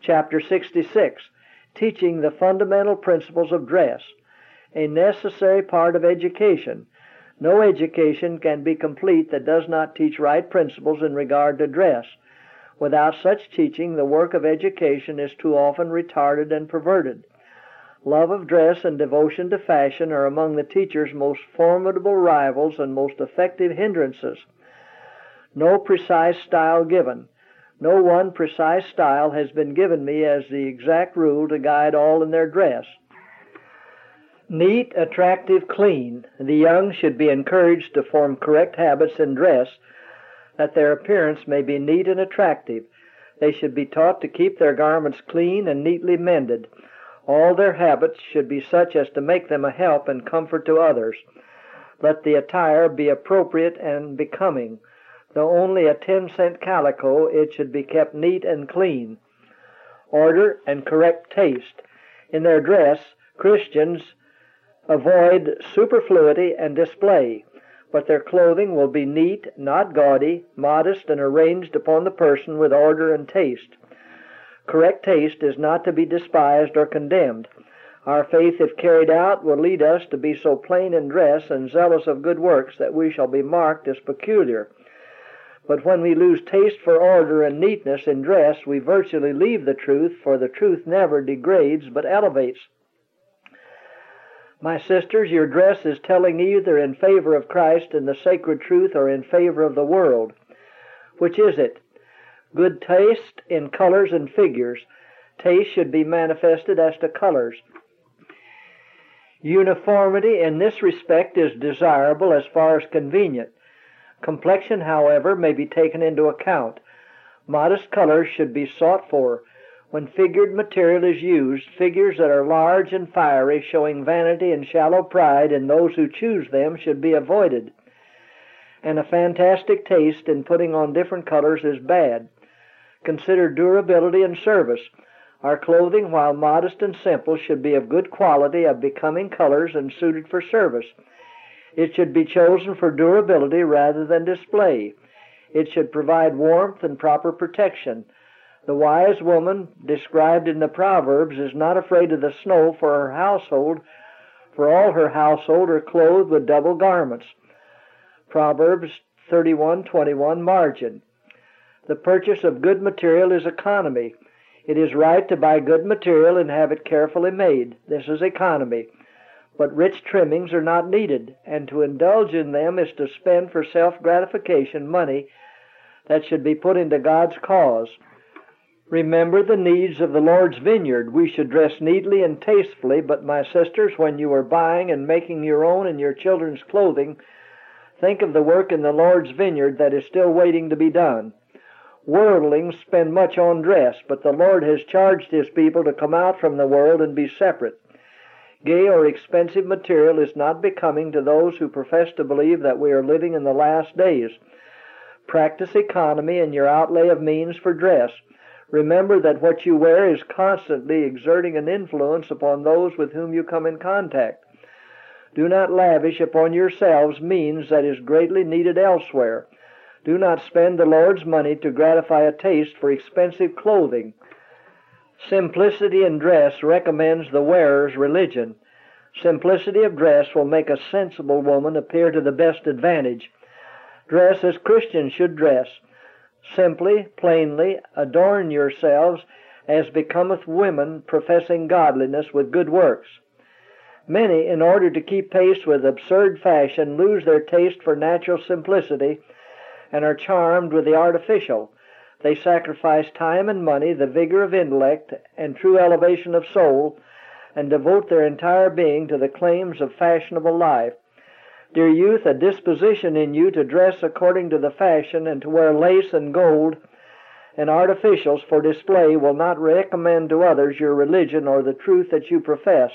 Chapter 66, Teaching the Fundamental Principles of Dress, a necessary part of education. No education can be complete that does not teach right principles in regard to dress. Without such teaching, the work of education is too often retarded and perverted. Love of dress and devotion to fashion are among the teacher's most formidable rivals and most effective hindrances. No precise style given. No one precise style has been given me as the exact rule to guide all in their dress. Neat, attractive, clean. The young should be encouraged to form correct habits in dress, that their appearance may be neat and attractive. They should be taught to keep their garments clean and neatly mended. All their habits should be such as to make them a help and comfort to others. Let the attire be appropriate and becoming. Though only a 10-cent calico, it should be kept neat and clean. Order and correct taste. In their dress, Christians avoid superfluity and display, but their clothing will be neat, not gaudy, modest, and arranged upon the person with order and taste. Correct taste is not to be despised or condemned. Our faith, if carried out, will lead us to be so plain in dress and zealous of good works that we shall be marked as peculiar. But when we lose taste for order and neatness in dress, we virtually leave the truth, for the truth never degrades but elevates. My sisters, your dress is telling either in favor of Christ and the sacred truth or in favor of the world. Which is it? Good taste in colors and figures. Taste should be manifested as to colors. Uniformity in this respect is desirable as far as convenient. Complexion, however, may be taken into account. Modest colors should be sought for. When figured material is used, figures that are large and fiery, showing vanity and shallow pride in those who choose them, should be avoided. And a fantastic taste in putting on different colors is bad. Consider durability and service. Our clothing, while modest and simple, should be of good quality, of becoming colors, and suited for service. It should be chosen for durability rather than display. It should provide warmth and proper protection. The wise woman described in the Proverbs is not afraid of the snow for her household, for all her household are clothed with double garments. Proverbs 31:21 margin. The purchase of good material is economy. It is right to buy good material and have it carefully made. This is economy. But rich trimmings are not needed, and to indulge in them is to spend for self-gratification money that should be put into God's cause. Remember the needs of the Lord's vineyard. We should dress neatly and tastefully, but my sisters, when you are buying and making your own and your children's clothing, think of the work in the Lord's vineyard that is still waiting to be done. Worldlings spend much on dress, but the Lord has charged His people to come out from the world and be separate. Gay or expensive material is not becoming to those who profess to believe that we are living in the last days. Practice economy in your outlay of means for dress. Remember that what you wear is constantly exerting an influence upon those with whom you come in contact. Do not lavish upon yourselves means that is greatly needed elsewhere. Do not spend the Lord's money to gratify a taste for expensive clothing. Simplicity in dress recommends the wearer's religion. Simplicity of dress will make a sensible woman appear to the best advantage. Dress as Christians should dress. Simply, plainly, adorn yourselves as becometh women professing godliness with good works. Many, in order to keep pace with absurd fashion, lose their taste for natural simplicity and are charmed with the artificial. They sacrifice time and money, the vigor of intellect, and true elevation of soul, and devote their entire being to the claims of fashionable life. Dear youth, a disposition in you to dress according to the fashion and to wear lace and gold and artificials for display will not recommend to others your religion or the truth that you profess.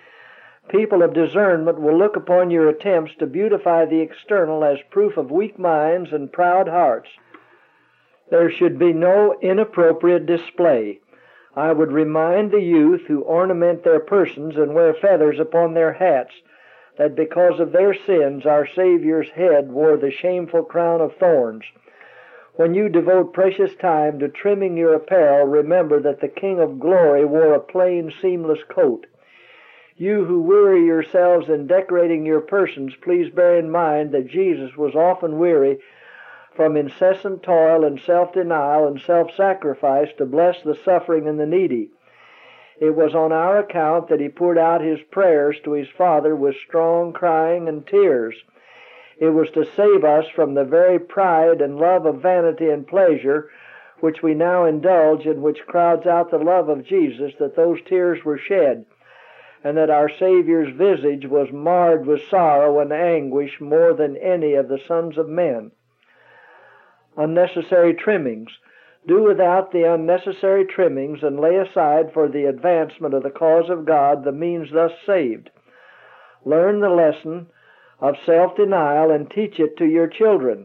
People of discernment will look upon your attempts to beautify the external as proof of weak minds and proud hearts. There should be no inappropriate display. I would remind the youth who ornament their persons and wear feathers upon their hats that because of their sins our Savior's head wore the shameful crown of thorns. When you devote precious time to trimming your apparel, remember that the King of Glory wore a plain, seamless coat. You who weary yourselves in decorating your persons, please bear in mind that Jesus was often weary from incessant toil and self-denial and self-sacrifice to bless the suffering and the needy. It was on our account that he poured out his prayers to his Father with strong crying and tears. It was to save us from the very pride and love of vanity and pleasure which we now indulge and which crowds out the love of Jesus that those tears were shed, and that our Savior's visage was marred with sorrow and anguish more than any of the sons of men. Unnecessary trimmings. Do without the unnecessary trimmings and lay aside for the advancement of the cause of God the means thus saved. Learn the lesson of self-denial and teach it to your children.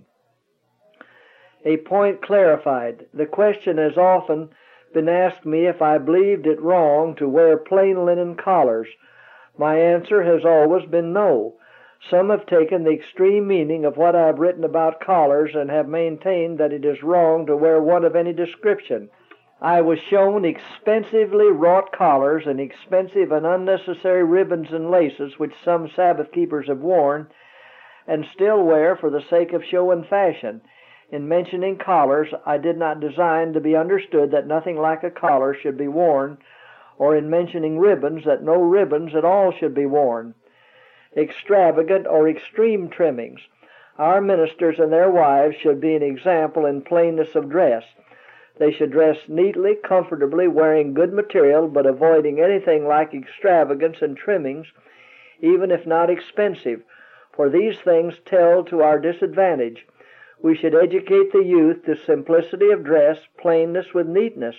A point clarified. The question has often been asked me if I believed it wrong to wear plain linen collars. My answer has always been no. Some have taken the extreme meaning of what I have written about collars and have maintained that it is wrong to wear one of any description. I was shown expensively wrought collars and expensive and unnecessary ribbons and laces which some Sabbath keepers have worn and still wear for the sake of show and fashion. In mentioning collars, I did not design to be understood that nothing like a collar should be worn, or in mentioning ribbons that no ribbons at all should be worn. Extravagant or extreme trimmings. Our ministers and their wives should be an example in plainness of dress. They should dress neatly, comfortably, wearing good material, but avoiding anything like extravagance and trimmings, even if not expensive, for these things tell to our disadvantage. We should educate the youth to simplicity of dress, plainness with neatness.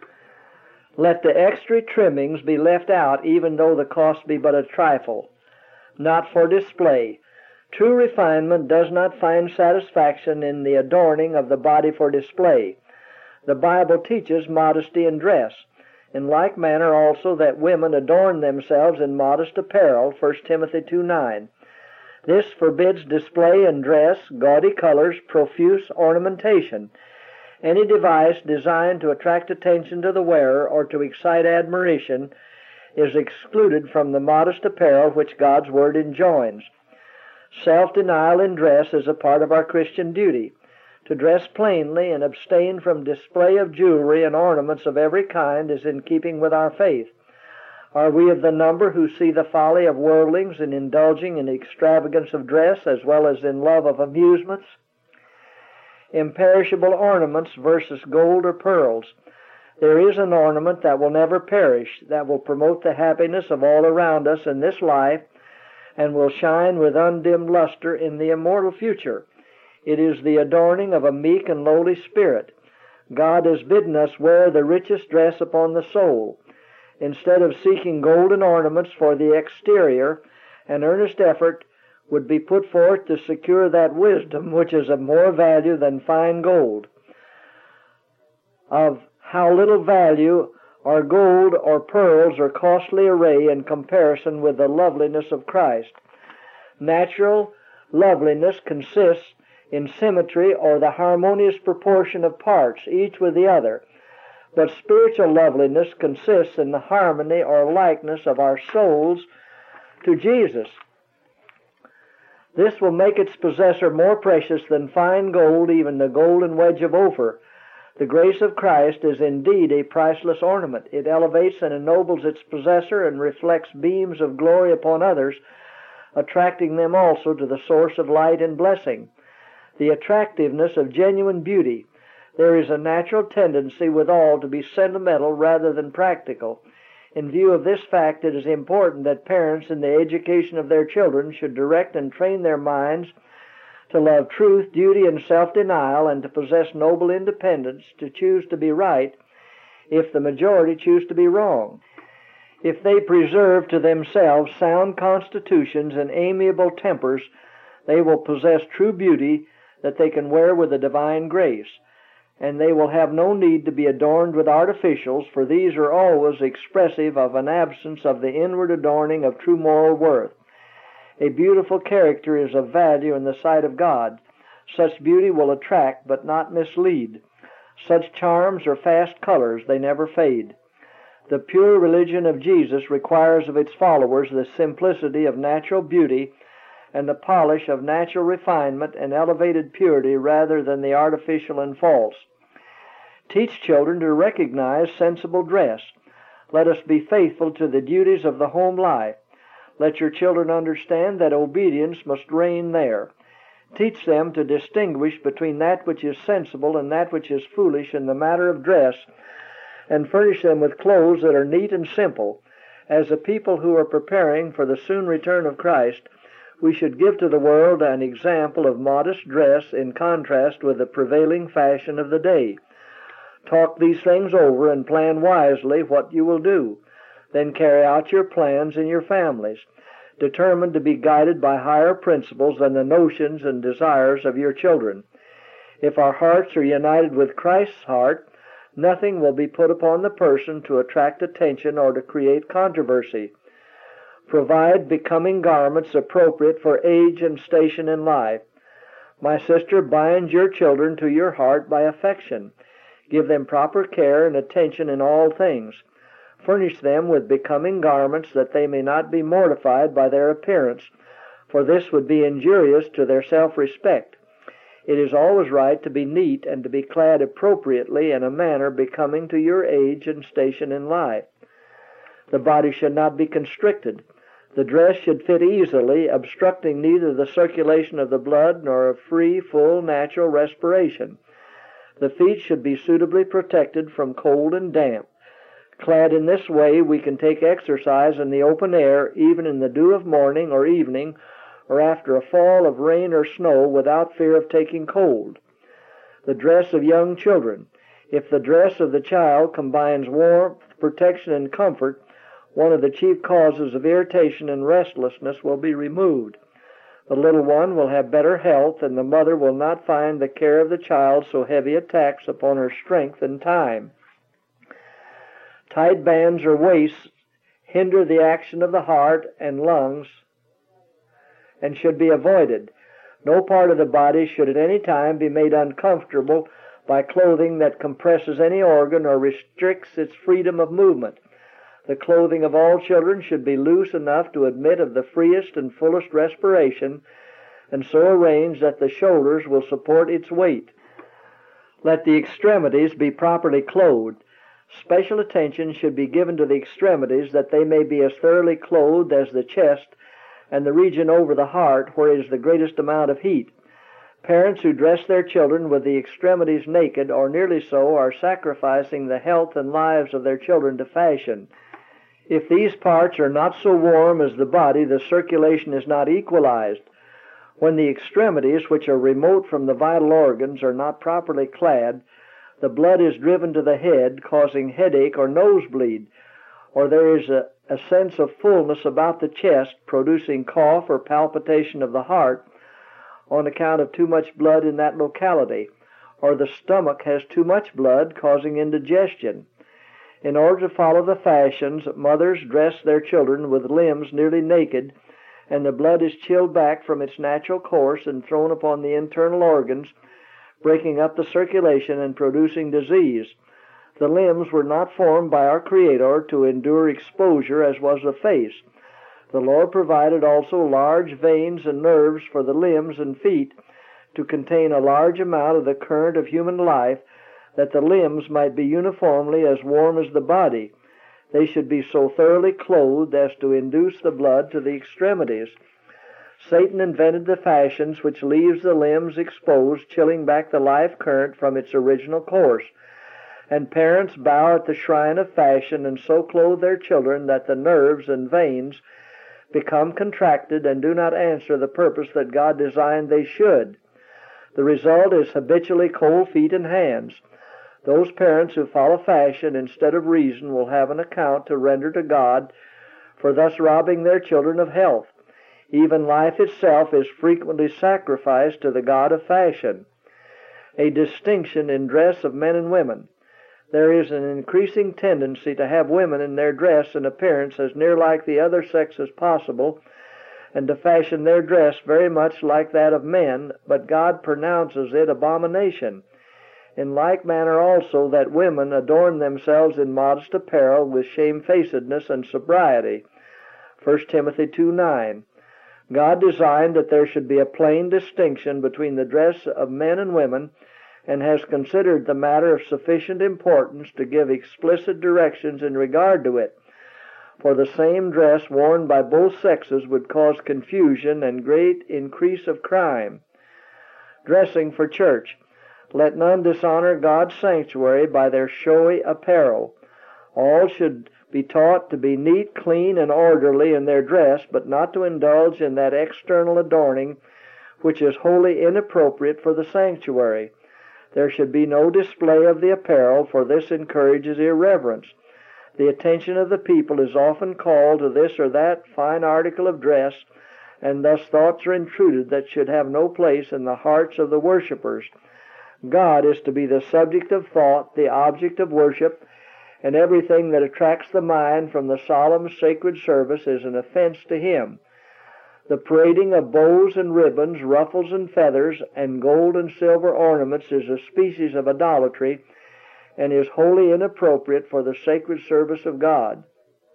Let the extra trimmings be left out, even though the cost be but a trifle. Not for display. True refinement does not find satisfaction in the adorning of the body for display. The Bible teaches modesty in dress. In like manner also that women adorn themselves in modest apparel, 1 Timothy 2:9. This forbids display in dress, gaudy colors, profuse ornamentation. Any device designed to attract attention to the wearer or to excite admiration is excluded from the modest apparel which God's Word enjoins. Self-denial in dress is a part of our Christian duty. To dress plainly and abstain from display of jewelry and ornaments of every kind is in keeping with our faith. Are we of the number who see the folly of worldlings in indulging in extravagance of dress as well as in love of amusements? Imperishable ornaments versus gold or pearls. There is an ornament that will never perish, that will promote the happiness of all around us in this life and will shine with undimmed luster in the immortal future. It is the adorning of a meek and lowly spirit. God has bidden us wear the richest dress upon the soul. Instead of seeking golden ornaments for the exterior, an earnest effort would be put forth to secure that wisdom which is of more value than fine gold. Of how little value are gold or pearls or costly array in comparison with the loveliness of Christ. Natural loveliness consists in symmetry or the harmonious proportion of parts, each with the other. But spiritual loveliness consists in the harmony or likeness of our souls to Jesus. This will make its possessor more precious than fine gold, even the golden wedge of Ophir. The grace of Christ is indeed a priceless ornament. It elevates and ennobles its possessor and reflects beams of glory upon others, attracting them also to the source of light and blessing. The attractiveness of genuine beauty. There is a natural tendency with all to be sentimental rather than practical. In view of this fact, it is important that parents in the education of their children should direct and train their minds to love truth, duty, and self-denial, and to possess noble independence, to choose to be right if the majority choose to be wrong. If they preserve to themselves sound constitutions and amiable tempers, they will possess true beauty that they can wear with a divine grace, and they will have no need to be adorned with artificials, for these are always expressive of an absence of the inward adorning of true moral worth. A beautiful character is of value in the sight of God. Such beauty will attract but not mislead. Such charms are fast colors, they never fade. The pure religion of Jesus requires of its followers the simplicity of natural beauty and the polish of natural refinement and elevated purity rather than the artificial and false. Teach children to recognize sensible dress. Let us be faithful to the duties of the home life. Let your children understand that obedience must reign there. Teach them to distinguish between that which is sensible and that which is foolish in the matter of dress, and furnish them with clothes that are neat and simple. As a people who are preparing for the soon return of Christ, we should give to the world an example of modest dress in contrast with the prevailing fashion of the day. Talk these things over and plan wisely what you will do. Then carry out your plans in your families, determined to be guided by higher principles than the notions and desires of your children. If our hearts are united with Christ's heart, nothing will be put upon the person to attract attention or to create controversy. Provide becoming garments appropriate for age and station in life. My sister, bind your children to your heart by affection. Give them proper care and attention in all things. Furnish them with becoming garments that they may not be mortified by their appearance, for this would be injurious to their self-respect. It is always right to be neat and to be clad appropriately in a manner becoming to your age and station in life. The body should not be constricted. The dress should fit easily, obstructing neither the circulation of the blood nor a free, full, natural respiration. The feet should be suitably protected from cold and damp. Clad in this way, we can take exercise in the open air, even in the dew of morning or evening, or after a fall of rain or snow, without fear of taking cold. The dress of young children. If the dress of the child combines warmth, protection, and comfort, one of the chief causes of irritation and restlessness will be removed. The little one will have better health, and the mother will not find the care of the child so heavy a tax upon her strength and time. Tight bands or waists hinder the action of the heart and lungs and should be avoided. No part of the body should at any time be made uncomfortable by clothing that compresses any organ or restricts its freedom of movement. The clothing of all children should be loose enough to admit of the freest and fullest respiration, and so arranged that the shoulders will support its weight. Let the extremities be properly clothed. Special attention should be given to the extremities, that they may be as thoroughly clothed as the chest and the region over the heart, where is the greatest amount of heat. Parents who dress their children with the extremities naked, or nearly so, are sacrificing the health and lives of their children to fashion. If these parts are not so warm as the body, the circulation is not equalized. When the extremities, which are remote from the vital organs, are not properly clad, the blood is driven to the head, causing headache or nosebleed, or there is a sense of fullness about the chest, producing cough or palpitation of the heart on account of too much blood in that locality, or the stomach has too much blood, causing indigestion. In order to follow the fashions, mothers dress their children with limbs nearly naked, and the blood is chilled back from its natural course and thrown upon the internal organs, breaking up the circulation and producing disease. The limbs were not formed by our Creator to endure exposure as was the face. The Lord provided also large veins and nerves for the limbs and feet to contain a large amount of the current of human life, that the limbs might be uniformly as warm as the body. They should be so thoroughly clothed as to induce the blood to the extremities. Satan invented the fashions which leaves the limbs exposed, chilling back the life current from its original course. And parents bow at the shrine of fashion and so clothe their children that the nerves and veins become contracted and do not answer the purpose that God designed they should. The result is habitually cold feet and hands. Those parents who follow fashion instead of reason will have an account to render to God for thus robbing their children of health. Even life itself is frequently sacrificed to the god of fashion. A distinction in dress of men and women. There is an increasing tendency to have women in their dress and appearance as near like the other sex as possible, and to fashion their dress very much like that of men, but God pronounces it abomination. In like manner also that women adorn themselves in modest apparel with shamefacedness and sobriety. 1 Timothy 2:9. God designed that there should be a plain distinction between the dress of men and women, and has considered the matter of sufficient importance to give explicit directions in regard to it. For the same dress worn by both sexes would cause confusion and great increase of crime. Dressing for church. Let none dishonor God's sanctuary by their showy apparel. All should be taught to be neat, clean, and orderly in their dress, but not to indulge in that external adorning which is wholly inappropriate for the sanctuary. There should be no display of the apparel, for this encourages irreverence. The attention of the people is often called to this or that fine article of dress, and thus thoughts are intruded that should have no place in the hearts of the worshippers. God is to be the subject of thought, the object of worship, and everything that attracts the mind from the solemn sacred service is an offense to Him. The parading of bows and ribbons, ruffles and feathers, and gold and silver ornaments is a species of idolatry, and is wholly inappropriate for the sacred service of God.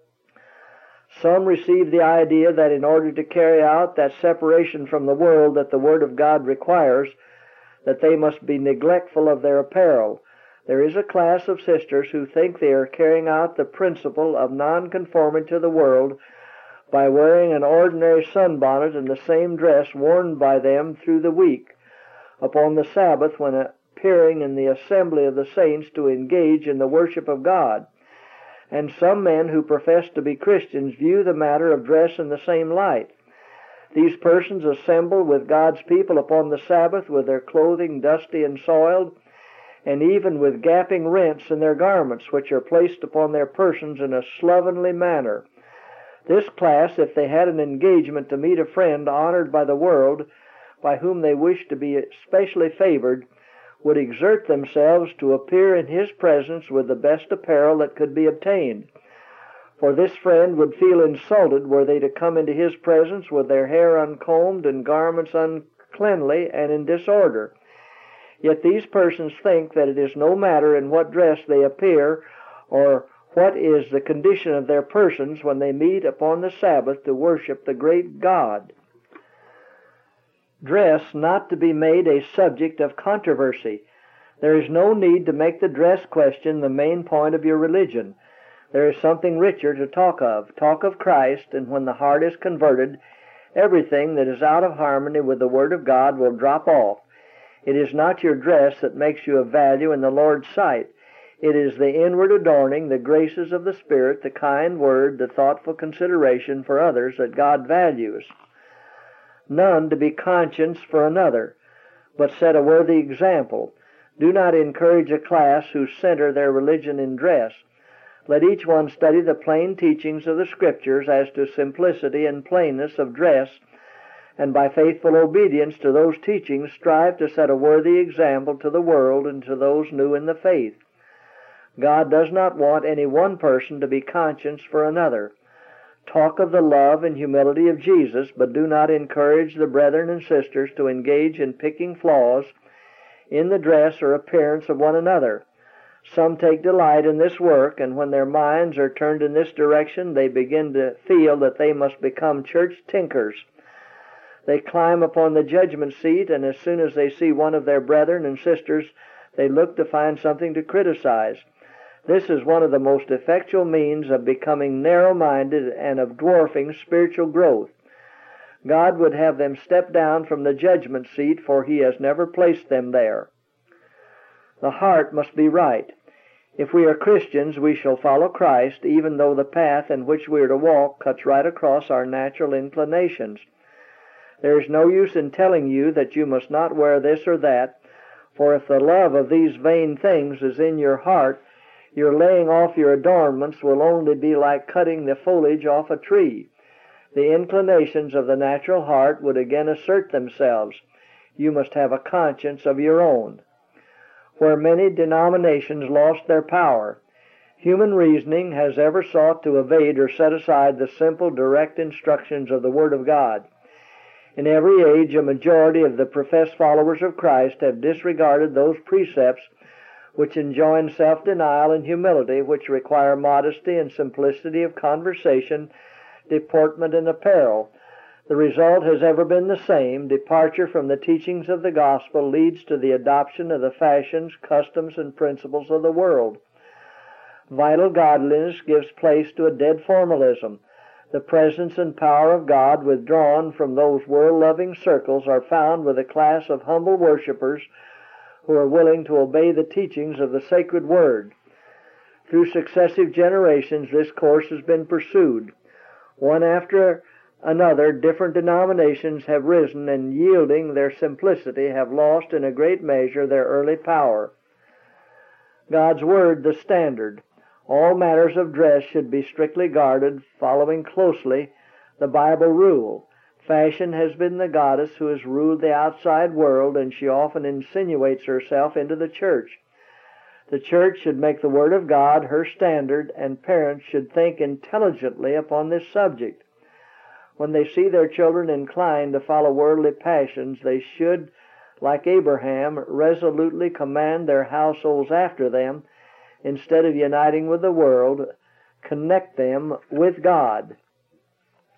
Some receive the idea that in order to carry out that separation from the world that the Word of God requires, that they must be neglectful of their apparel. There is a class of sisters who think they are carrying out the principle of nonconforming to the world by wearing an ordinary sunbonnet and the same dress worn by them through the week. Upon the Sabbath, when appearing in the assembly of the saints, to engage in the worship of God. And some men who profess to be Christians view the matter of dress in the same light. These persons assemble with God's people upon the Sabbath with their clothing dusty and soiled, and even with gaping rents in their garments, which are placed upon their persons in a slovenly manner. This class, if they had an engagement to meet a friend honored by the world, by whom they wish to be especially favored, would exert themselves to appear in his presence with the best apparel that could be obtained. For this friend would feel insulted were they to come into his presence with their hair uncombed and garments uncleanly and in disorder. Yet these persons think that it is no matter in what dress they appear, or what is the condition of their persons when they meet upon the Sabbath to worship the great God. Dress not to be made a subject of controversy. There is no need to make the dress question the main point of your religion. There is something richer to talk of. Talk of Christ, and when the heart is converted, everything that is out of harmony with the Word of God will drop off. It is not your dress that makes you of value in the Lord's sight. It is the inward adorning, the graces of the Spirit, the kind word, the thoughtful consideration for others that God values. None to be conscience for another, but set a worthy example. Do not encourage a class who center their religion in dress. Let each one study the plain teachings of the Scriptures as to simplicity and plainness of dress, and by faithful obedience to those teachings strive to set a worthy example to the world and to those new in the faith. God does not want any one person to be conscience for another. Talk of the love and humility of Jesus, but do not encourage the brethren and sisters to engage in picking flaws in the dress or appearance of one another. Some take delight in this work, and when their minds are turned in this direction, they begin to feel that they must become church tinkers. They climb upon the judgment seat, and as soon as they see one of their brethren and sisters, they look to find something to criticize. This is one of the most effectual means of becoming narrow-minded and of dwarfing spiritual growth. God would have them step down from the judgment seat, for He has never placed them there. The heart must be right. If we are Christians, we shall follow Christ, even though the path in which we are to walk cuts right across our natural inclinations. There is no use in telling you that you must not wear this or that, for if the love of these vain things is in your heart, your laying off your adornments will only be like cutting the foliage off a tree. The inclinations of the natural heart would again assert themselves. You must have a conscience of your own. Where many denominations lost their power, human reasoning has ever sought to evade or set aside the simple, direct instructions of the Word of God. In every age, a majority of the professed followers of Christ have disregarded those precepts which enjoin self-denial and humility, which require modesty and simplicity of conversation, deportment, and apparel. The result has ever been the same. Departure from the teachings of the gospel leads to the adoption of the fashions, customs, and principles of the world. Vital godliness gives place to a dead formalism. The presence and power of God, withdrawn from those world-loving circles, are found with a class of humble worshipers who are willing to obey the teachings of the sacred Word. Through successive generations, this course has been pursued. One after another, different denominations have risen and, yielding their simplicity, have lost in a great measure their early power. God's Word, the standard. All matters of dress should be strictly guarded, following closely the Bible rule. Fashion has been the goddess who has ruled the outside world, and she often insinuates herself into the church. The church should make the Word of God her standard, and parents should think intelligently upon this subject. When they see their children inclined to follow worldly passions, they should, like Abraham, resolutely command their households after them. Instead of uniting with the world, connect them with God.